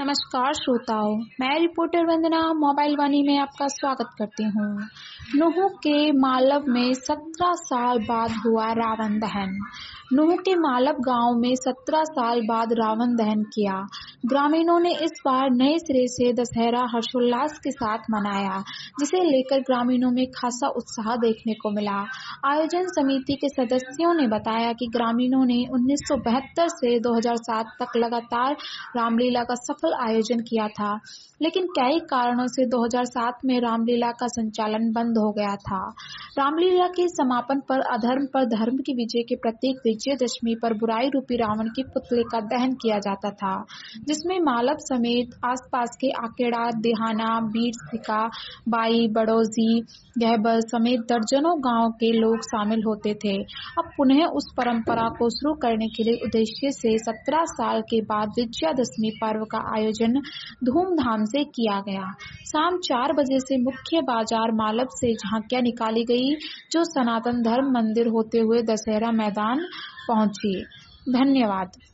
नमस्कार श्रोताओं, मैं रिपोर्टर वंदना मोबाइल वाणी में आपका स्वागत करती हूँ। नुह के मालव में 17 साल बाद हुआ रावण दहन। नुह के मालव गांव में 17 साल बाद रावण दहन किया। ग्रामीणों ने इस बार नए सिरे से दशहरा हर्षोल्लास के साथ मनाया, जिसे लेकर ग्रामीणों में खासा उत्साह देखने को मिला। आयोजन समिति के सदस्यों ने बताया कि ग्रामीणों ने 1972 से 2007 तक लगातार रामलीला का सफल आयोजन किया था, लेकिन कई कारणों से 2007 में रामलीला का संचालन बंद हो गया था। रामलीला के समापन पर अधर्म पर धर्म की विजय के प्रतीक विजयदशमी पर बुराई रूपी रावण के पुतले का दहन किया जाता था, जिसमें मालव समेत आसपास के आकेड़ा, दिहाना, बीरसिका, बाई, बड़ौजी, गहबर समेत दर्जनों गांव के लोग शामिल होते थे। अब पुनः उस परंपरा को शुरू करने के लिए उद्देश्य से 17 साल के बाद विजयादशमी पर्व का आयोजन धूमधाम से किया गया। शाम 4 बजे से मुख्य बाजार मालव से झांकियां निकाली गई, जो सनातन धर्म मंदिर होते हुए दशहरा मैदान पहुंची। धन्यवाद।